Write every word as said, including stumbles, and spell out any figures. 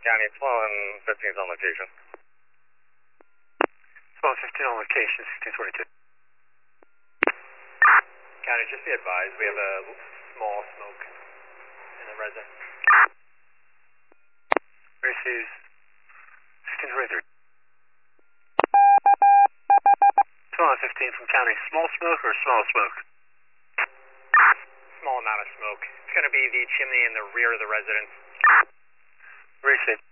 County, twelve and fifteen is on location. twelve fifteen on location, sixteen twenty-two. County, just be advised, we have a small smoke in the residence. Receives sixteen twenty-three. twelve and fifteen from County, small smoke or small smoke? Small amount of smoke. It's going to be the chimney in the rear of the residence. Receive.